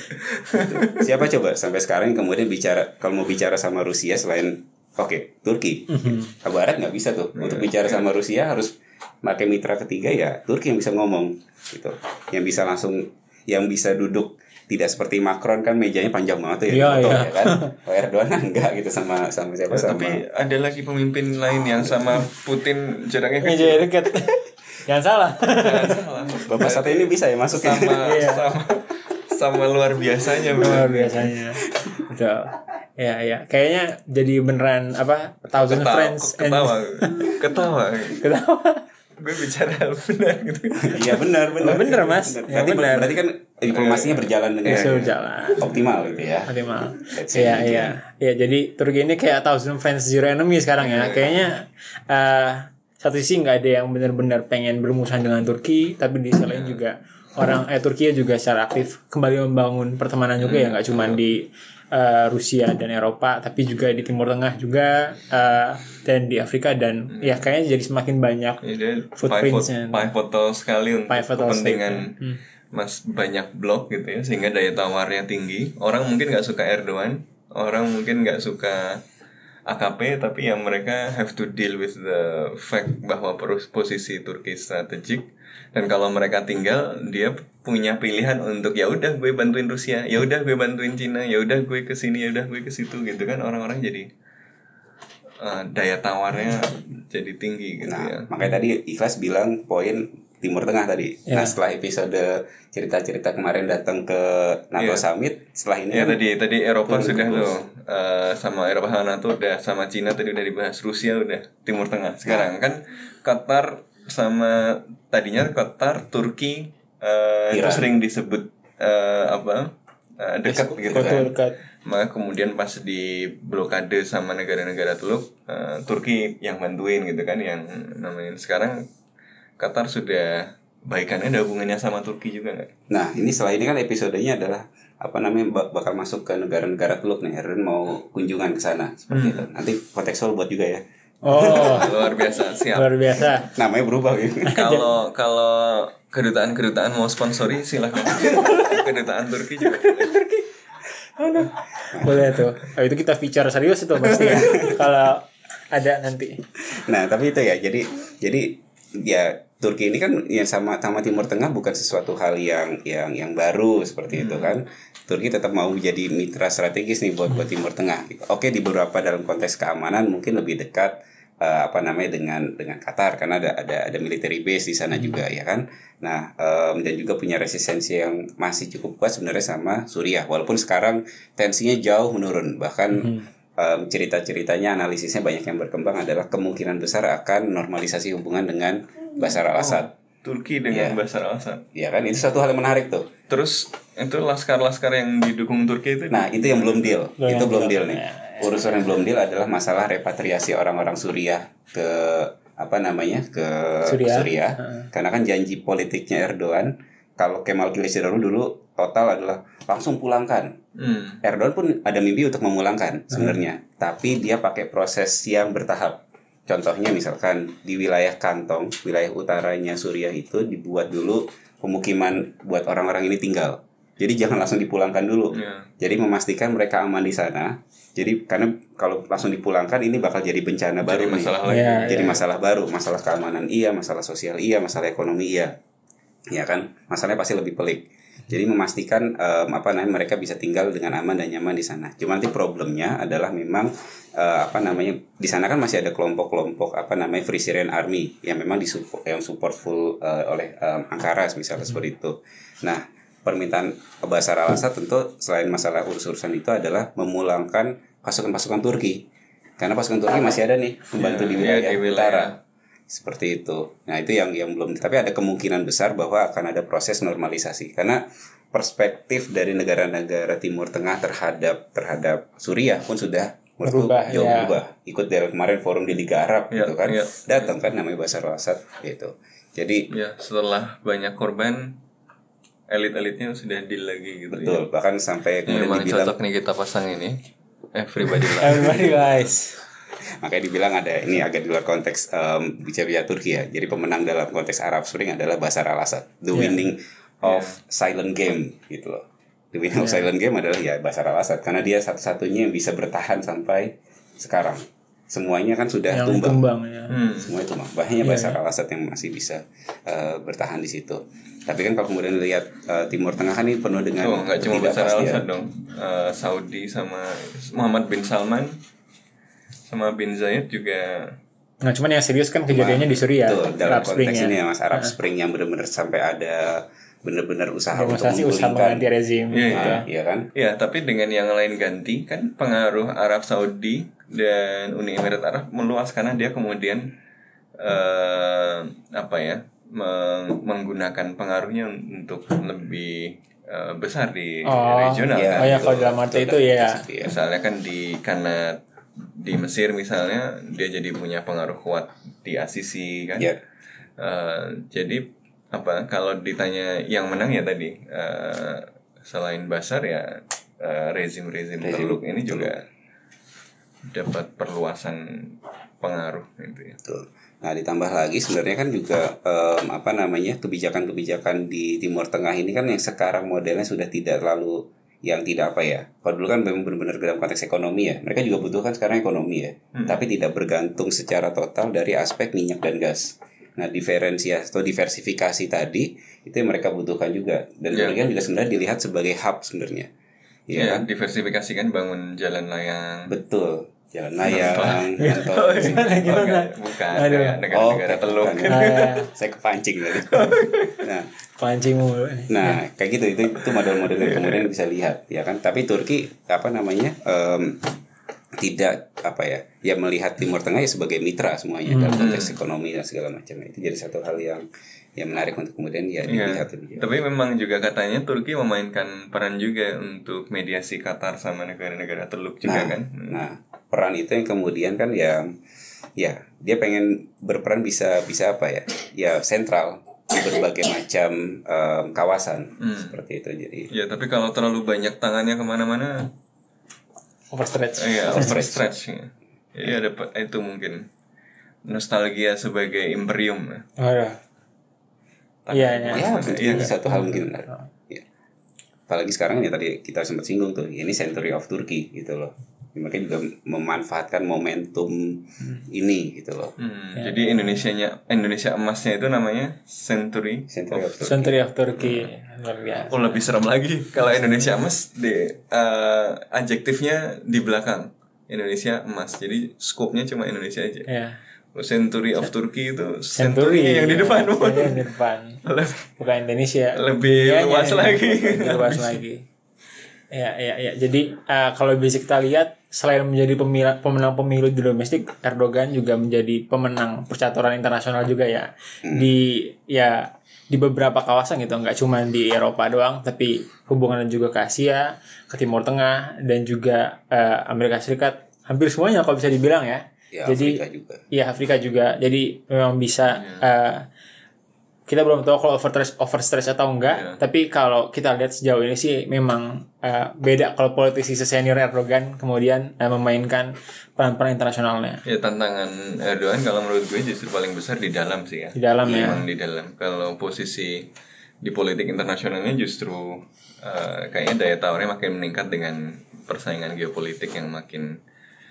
Siapa coba sampai sekarang kemudian bicara kalau mau bicara sama Rusia selain oke okay, Turki, mm-hmm. Barat nggak bisa tuh yeah, untuk bicara yeah. sama Rusia harus pakai mitra ketiga ya Turki yang bisa ngomong gitu, yang bisa langsung yang bisa duduk tidak seperti Macron kan mejanya panjang banget tuh ya, yeah, yeah. ya kan. Oh, Erdogan enggak gitu sama sama siapa nah, sama. Tapi ada lagi pemimpin lain yang sama Putin jaraknya kecil. dekat. Jangan salah. Jangan salah. Bapak satu ini bisa ya masuk sama ya. sama sama luar biasanya luar biasanya. Betul. Ya ya, kayaknya jadi beneran apa Thousand ketawa, Friends ketawa, and... ketawa, ketawa. Gue bicara benar gitu. Iya benar benar. Oh, benar Mas. Benar. Berarti, ya, benar. berarti kan informasinya berjalan dengan ya, berjalan. optimal gitu ya. Optimal. Iya iya. Ya jadi Turki ini kayak Thousand Friends Zero Enemy sekarang ya. Kayaknya uh, satu sisi nggak ada yang benar-benar pengen bermusuhan dengan Turki, tapi di sisi lain juga orang eh Turki juga secara aktif kembali membangun pertemanan juga ya, nggak cuma di Uh, Rusia dan Eropa, tapi juga di Timur Tengah juga uh, dan di Afrika dan hmm. ya kayaknya jadi semakin banyak ya, footprints-nya. Pivotal sekali untuk kepentingan hmm. mas banyak blok gitu ya, sehingga daya tawarnya tinggi. Orang mungkin nggak suka Erdogan, orang mungkin nggak suka A K P, tapi yang mereka have to deal with the fact bahwa posisi Turki strategik. Dan kalau mereka tinggal, dia punya pilihan untuk ya udah gue bantuin Rusia, ya udah gue bantuin Cina, ya udah gue ke sini, ya udah gue ke situ gitu kan. Orang-orang jadi uh, daya tawarnya jadi tinggi gitu nah, ya. Makanya tadi Ikhlas bilang poin Timur Tengah tadi. Yeah. Nah, setelah episode cerita-cerita kemarin datang ke NATO yeah. Summit, setelah ini ya kan, tadi tadi Eropa sudah tuh uh, sama Eropa sama NATO udah, sama Cina tadi udah dibahas, Rusia udah, Timur Tengah. Sekarang nah. kan Qatar sama tadinya Qatar, Turki uh, itu sering disebut uh, apa uh, dekat gitu kan. Dekat. Maka kemudian pas di blokade sama negara-negara Teluk, uh, Turki yang bantuin gitu kan, yang namanya sekarang Qatar sudah baikannya ada hubungannya sama Turki juga nggak? Nah ini setelah ini kan episodenya adalah apa namanya bakal masuk ke negara-negara Teluk nih, Herden mau kunjungan ke sana seperti hmm. itu. Nanti kontekstual buat juga ya. Oh, luar biasa, siap. Luar biasa. Namanya berubah gitu. Kalau kalau kedutaan-kedutaan mau sponsori silakan. Kedutaan Turki juga. Turki. Oh, no. Boleh tuh. Oh, itu kita feature serius itu pasti ya. Kalau ada nanti. Nah, tapi itu ya. Jadi jadi ya Turki ini kan yang sama sama Timur Tengah bukan sesuatu hal yang yang yang baru seperti itu kan. Turki tetap mau jadi mitra strategis nih buat buat Timur Tengah. Oke, di beberapa dalam konteks keamanan mungkin lebih dekat uh, apa namanya dengan dengan Qatar karena ada ada ada military base di sana juga ya kan. Nah, um, dan juga punya resistensi yang masih cukup kuat sebenarnya sama Suriah. Walaupun sekarang tensinya jauh menurun, bahkan um, cerita-ceritanya analisisnya banyak yang berkembang adalah kemungkinan besar akan normalisasi hubungan dengan Bashar al-Assad. Oh, Turki dengan Ya. Bashar al-Assad. Ya kan, itu satu hal yang menarik tuh. Terus itu laskar-laskar yang didukung Turki itu. Nah, itu yang belum deal. Belum itu yang belum deal. deal nih. Ya, Urusan yang belum deal adalah masalah repatriasi orang-orang Suriah ke apa namanya? ke Suriah. Suriah. Heeh. Karena kan janji politiknya Erdogan kalau Kemal Kılıçdaroğlu dulu total adalah langsung pulangkan. Hmm. Erdogan pun ada mimpi untuk memulangkan sebenarnya, tapi dia pakai proses yang bertahap. Contohnya misalkan di wilayah Kantong, wilayah utaranya Suriah itu dibuat dulu pemukiman buat orang-orang ini tinggal. Jadi jangan langsung dipulangkan dulu. Ya. Jadi memastikan mereka aman di sana. Jadi karena kalau langsung dipulangkan ini bakal jadi bencana baru Jadi nih. masalah lagi. Ya, Jadi ya. masalah baru, masalah keamanan iya, masalah sosial iya, masalah ekonomi iya. Ya kan? Masalahnya pasti lebih pelik. Jadi memastikan um, apa namanya mereka bisa tinggal dengan aman dan nyaman di sana. Cuma nanti problemnya adalah memang uh, apa namanya di sana kan masih ada kelompok-kelompok apa namanya Free Syrian Army yang memang disupport yang support full uh, oleh um, Ankara misalnya seperti itu. Nah, permintaan Bashar al-Assad tentu selain masalah urus-urusan itu adalah memulangkan pasukan-pasukan Turki. Karena pasukan Turki masih ada nih membantu di Ya, wilayah, di wilayah. utara. Seperti itu. Nah, itu yang yang belum, tapi ada kemungkinan besar bahwa akan ada proses normalisasi karena perspektif dari negara-negara Timur Tengah terhadap terhadap Suriah pun sudah menurutku Berubah, jauh ya. berubah. Ikut dari kemarin forum di Liga Arab Ya, gitu kan. ya. Datang kan namanya Bashar al-Assad gitu. Jadi Ya, setelah banyak korban, elit-elitnya sudah deal lagi gitu. betul, Ya. bahkan sampai Ini kemudian memang dibilang cocok nih kita pasang ini. Everybody lah. Everybody guys. makanya dibilang ada ini agak di luar konteks um, bicara Turki ya. Jadi pemenang dalam konteks Arab Spring adalah Bashar al-Assad. The Yeah. winning of silent game gitu loh. The winning of silent game adalah ya Bashar al-Assad karena dia satu-satunya yang bisa bertahan sampai sekarang. Semuanya kan sudah Yang tumbang. tumbang ya. Hmm. Semua itu mah. Bahnya Iya, Bashar iya. al-Assad yang masih bisa uh, bertahan di situ. Tapi kan kalau kemudian lihat uh, Timur Tengah kan ini penuh dengan Oh, nggak cuma Bashar ketidakpastian. al-Assad dong. Eh, Saudi sama Muhammad bin Salman sama bin Zayed juga. Nah, cuman yang serius kan kejadiannya di Suriah. Betul, dalam Arab konteks Spring-nya. ini ya Mas Arab Spring yang benar-benar sampai ada benar-benar usaha untuk Demonstrasi usaha menggulingkan. mengganti rezim. Iya, gitu. Nah, iya kan? Ya, tapi dengan yang lain ganti kan pengaruh Arab Saudi dan Uni Emirat Arab meluas karena dia kemudian eh, apa ya meng- menggunakan pengaruhnya untuk lebih eh, besar di Oh, regional iya. kan. Oh ya, Betul. kalau dalam arti itu ya. Iya. Misalnya kan di karena di Mesir misalnya dia jadi punya pengaruh kuat di Asisi kan. Iya. Eh, jadi apa kalau ditanya yang menang ya tadi eh, selain Bashar ya eh, rezim-rezim Rezim Teluk ini Teluk. juga dapat perluasan pengaruh gitu ya. Betul. Nah, ditambah lagi sebenarnya kan juga em, apa namanya kebijakan-kebijakan di Timur Tengah ini kan yang sekarang modelnya sudah tidak terlalu yang tidak apa ya. Kalau dulu kan memang benar-benar dalam konteks ekonomi ya. Mereka juga butuhkan sekarang ekonomi ya. Hmm. Tapi tidak bergantung secara total dari aspek minyak dan gas. Nah, diferensiasi atau diversifikasi tadi itu yang mereka butuhkan juga. Dan Ya. kemudian juga sebenarnya dilihat sebagai hub sebenarnya. Iya Ya, kan? diversifikasi kan bangun jalan layang. Betul. Jalan layang, Ya. tol. Gimana, gimana? Oh, bukan, Aduh. kayak negara-negara Oh, Teluk. bukan. Ah, Saya kepancing tadi. Nah, pancing mulu. Nah, kayak gitu itu itu model-model yang kemudian bisa lihat, ya kan. Tapi Turki apa namanya em, tidak apa ya, ya melihat Timur Tengah ya sebagai mitra semuanya dalam konteks ekonomi dan segala macam. Itu jadi satu hal yang yang menarik untuk kemudian ya Iya. dilihat lebih jauh. Tapi memang juga katanya Turki memainkan peran juga untuk mediasi Qatar sama negara-negara Teluk juga Nah, kan. nah, peran itu yang kemudian kan ya ya dia pengen berperan bisa bisa apa ya? Ya sentral di berbagai macam em, kawasan Hmm. seperti itu. Jadi Ya, tapi kalau terlalu banyak tangannya kemana-mana, Overstretch. eh, ya overstretch. Ya. Jadi ada pe- itu mungkin nostalgia sebagai imperium. ya. Oh ya. Iya, iya. ya, Kemana-mana, itu iya kan? satu hal mungkin menarik. Ya. Apalagi sekarang ya tadi kita sempat singgung tuh, ini Century of Turkey gitu loh. Mereka juga memanfaatkan momentum hmm. ini gitu loh. Hmm, ya. Jadi Indonesianya Indonesia emasnya itu namanya Century Century of, of Turkey. Century of Turkey. Hmm. Oh, lebih serem lagi kalau Indonesia emas di uh, adjektifnya di belakang. Indonesia emas. Jadi skopnya cuma Indonesia aja. Ya. Century of Turkey itu Century yang di depan, ya, yang di depan. Bukan Indonesia. Lebih ya, luas ya, lagi. Lebih luas lagi. Ya, ya, ya. Jadi uh, kalau bisa kita lihat, selain menjadi pemila, pemenang pemilu di domestik, Erdogan juga menjadi pemenang percaturan internasional juga ya. Hmm. Di ya di beberapa kawasan gitu, nggak cuma di Eropa doang, tapi hubungannya juga ke Asia, ke Timur Tengah, dan juga uh, Amerika Serikat. Hampir semuanya kalau bisa dibilang ya. Ya, jadi Afrika juga. Iya, Afrika juga. Jadi memang bisa ya. uh, kita belum tahu kalau overstress overstress atau enggak, ya. Tapi kalau kita lihat sejauh ini sih memang uh, beda kalau politisi senior Erdogan kemudian uh, memainkan peran-peran internasionalnya. Ya, tantangan Erdogan kalau menurut gue justru paling besar di dalam sih ya. Di dalam ya. Memang di dalam. Kalau posisi di politik internasionalnya justru uh, kayaknya daya tawarnya makin meningkat dengan persaingan geopolitik yang makin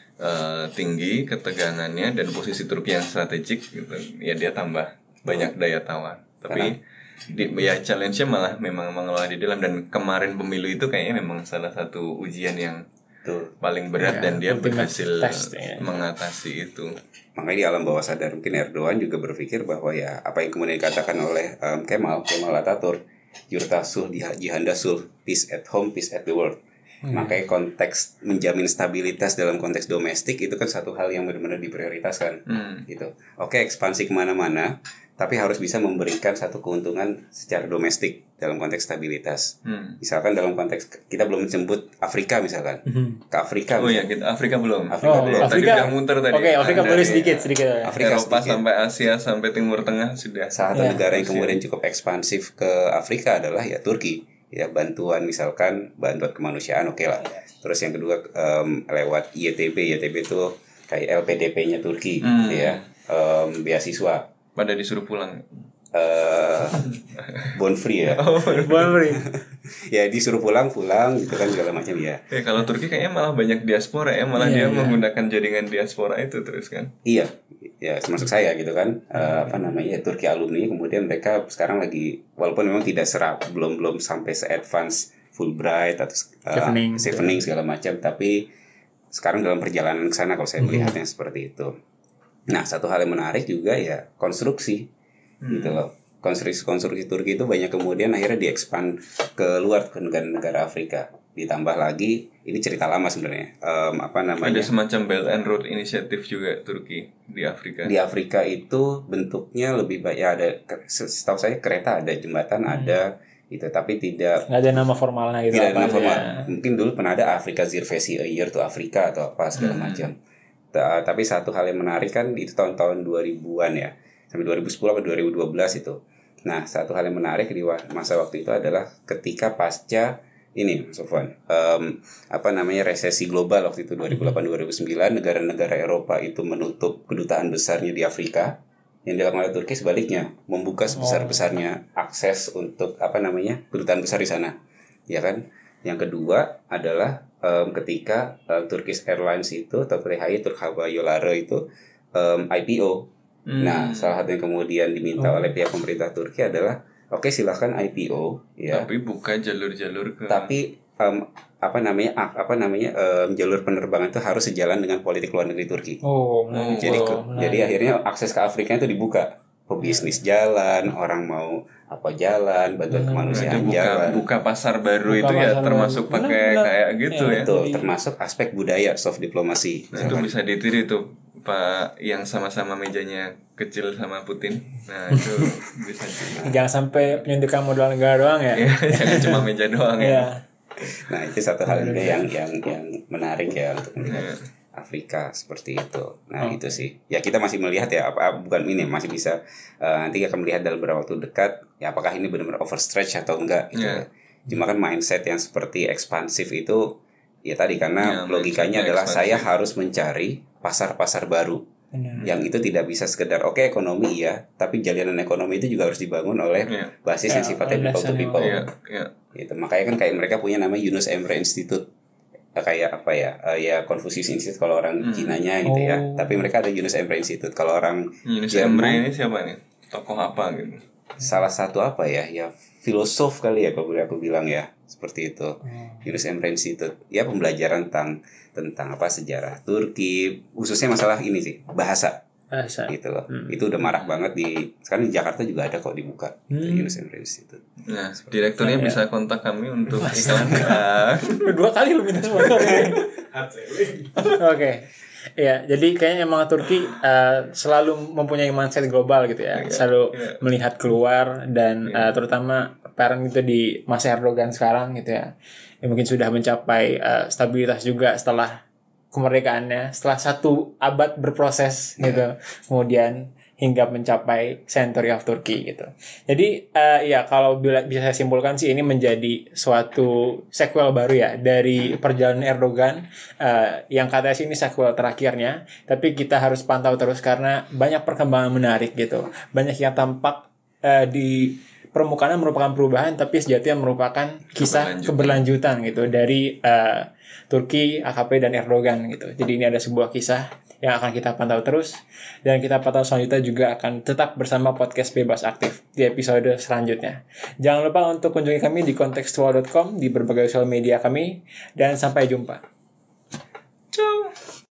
Uh, tinggi ketegangannya dan posisi Turki yang strategik gitu, ya dia tambah banyak daya tawar. Tapi di, ya challenge-nya malah memang mengelola di dalam, dan kemarin pemilu itu kayaknya memang salah satu ujian yang Tuh. paling berat ya, dan dia berhasil test, ya. mengatasi itu. Makanya di alam bawah sadar mungkin Erdogan juga berpikir bahwa ya apa yang kemudian dikatakan oleh um, Kemal Kemal Atatürk, Yurta sulh jihanda sulh, peace at home, peace at the world. Hmm. Makanya konteks menjamin stabilitas dalam konteks domestik itu kan satu hal yang benar-benar diprioritaskan, hmm. gitu. Oke, ekspansi kemana-mana, tapi harus bisa memberikan satu keuntungan secara domestik dalam konteks stabilitas. Hmm. Misalkan dalam konteks kita belum menjemput Afrika misalkan, hmm. ke Afrika. Oh iya, kita Afrika belum. Afrika oh, belum. Afrika, tadi udah muter tadi. Oke, okay, Afrika boleh sedikit sedikit. Afrika Eropa sedikit. Sampai Asia sampai Timur Tengah sudah. Satu ya. Negara yang kemudian cukup ekspansif ke Afrika adalah ya Turki. Ya, bantuan misalkan bantuan kemanusiaan oke okay lah. Terus yang kedua um, lewat Y T B, Y T B itu kayak L P D P-nya Turki, hmm. ya, um, beasiswa. Pada disuruh pulang. Uh, bond free ya. Oh, bond free. Ya disuruh pulang pulang gitu kan segala macam ya. Ya kalau Turki kayaknya malah banyak diaspora ya, malah yeah, dia yeah. menggunakan jaringan diaspora itu terus kan. Iya. Ya termasuk saya gitu kan, uh, apa namanya Turki alumni, kemudian mereka sekarang lagi walaupun memang tidak serap belum belum sampai se-advance Fulbright atau uh, Chevening segala macam, tapi sekarang dalam perjalanan ke sana kalau saya melihatnya hmm. seperti itu. Nah, satu hal yang menarik juga ya konstruksi hmm. gitu loh. Konstruksi-konstruksi Turki itu banyak kemudian akhirnya diekspand ke luar ke negara-negara Afrika. Ditambah lagi ini cerita lama sebenarnya. Um, apa namanya? Ada semacam Belt and Road Initiative juga Turki di Afrika. Di Afrika itu bentuknya lebih banyak ya, ada setahu saya kereta ada, jembatan hmm. ada itu, tapi tidak nggak ada nama formalnya gitu. Tidak ada nama formal. Ya. Mungkin dulu pernah ada Afrika Zirvesi a Year to Afrika atau apa segala hmm. macam. Ta- tapi satu hal yang menarik kan itu tahun-tahun dua ribuan ya. Sampai dua ribu sepuluh atau dua ribu dua belas itu. Nah, satu hal yang menarik di masa waktu itu adalah ketika pasca ini, Sofwan, um, apa namanya resesi global waktu itu dua ribu delapan dua ribu sembilan, negara-negara Eropa itu menutup kedutaan besarnya di Afrika. Yang dilakukan oleh Turki sebaliknya, membuka sebesar-besarnya akses untuk apa namanya kedutaan besar di sana, ya kan? Yang kedua adalah um, ketika um, Turkish Airlines itu atau T H Y Türk Hava Yolları itu um, I P O. Hmm. Nah, salah satu yang kemudian diminta oh. oleh pihak pemerintah Turki adalah oke okay, silahkan I P O ya. Tapi buka jalur-jalur ke. Tapi um, apa namanya apa namanya um, jalur penerbangan itu harus sejalan dengan politik luar negeri Turki. Oh. oh jadi oh, nah. jadi akhirnya akses ke Afrika itu dibuka. Pebisnis jalan, orang mau apa jalan, bantuan hmm. kemanusiaan buka, jalan. Buka pasar baru buka itu pasar ya termasuk baru. pakai benar, kayak gitu ya. Betul, termasuk aspek budaya soft diplomasi. Nah, itu bisa ditiru tuh Pak yang sama-sama mejanya kecil sama Putin. Nah, itu bisa di... Jangan sampai penyuntikan modal negara doang ya. Jangan cuma meja doang ya. Nah, itu satu hal juga yang yang yang menarik ya untuk melihat yeah. Afrika seperti itu. Nah, oh. itu sih. Ya kita masih melihat ya apa bukan ini masih bisa uh, nanti akan melihat dalam beberapa waktu dekat ya apakah ini benar-benar overstretch atau enggak gitu. Yeah. Cuma kan mindset yang seperti ekspansif itu ya tadi karena yeah, logikanya adalah ekspansif. Saya harus mencari pasar-pasar baru. Benar. Yang itu tidak bisa sekedar oke okay, ekonomi ya, tapi jalinan ekonomi itu juga harus dibangun oleh yeah. basis yeah, yang sifatnya people to people. Yeah, yeah. Gitu. Makanya kan kayak mereka punya nama Yunus Emre Institute. kayak apa ya uh, ya Confucius Institute kalau orang hmm. Cinanya gitu ya, Oh. tapi mereka ada Yunus Emre Institute kalau orang Yunus Jerman, Emre ini siapa nih? Tokoh apa gitu? salah satu apa ya ya filosof kali ya kalau boleh aku bilang ya seperti itu. hmm. Yunus Emre Institute ya pembelajaran tentang tentang apa sejarah Turki, khususnya masalah ini sih bahasa. Bahasa. Gitu loh. Hmm. Itu udah marak banget di sekarang di Jakarta juga ada kok dibuka. Hmm. Itu Yunus Emre Institute. Nah, direkturnya Ya, ya. bisa kontak kami untuk iklan. Ah. Dua kali lu minta sponsor ini. Oke. Ya, jadi kayaknya emang Turki uh, selalu mempunyai mindset global gitu ya. Iya, Selalu iya. melihat keluar dan Iya. uh, terutama parent itu di masa Erdogan sekarang gitu ya. Yang mungkin sudah mencapai uh, stabilitas juga setelah kemerdekaannya, setelah satu abad berproses gitu. Kemudian hingga mencapai century of Turkey gitu. Jadi uh, ya kalau bila, bisa saya simpulkan sih ini menjadi suatu sequel baru ya dari perjalanan Erdogan uh, yang katanya sih ini sequel terakhirnya, tapi kita harus pantau terus karena banyak perkembangan menarik gitu. Banyak yang tampak uh, di permukaan merupakan perubahan tapi sejatinya merupakan kisah keberlanjutan, keberlanjutan gitu dari uh, Turki, A K P dan Erdogan gitu. Jadi ini ada sebuah kisah yang akan kita pantau terus dan kita pantau selanjutnya juga akan tetap bersama podcast Bebas Aktif di episode selanjutnya. Jangan lupa untuk kunjungi kami di kontekstual dot com di berbagai sosial media kami dan sampai jumpa. Ciao.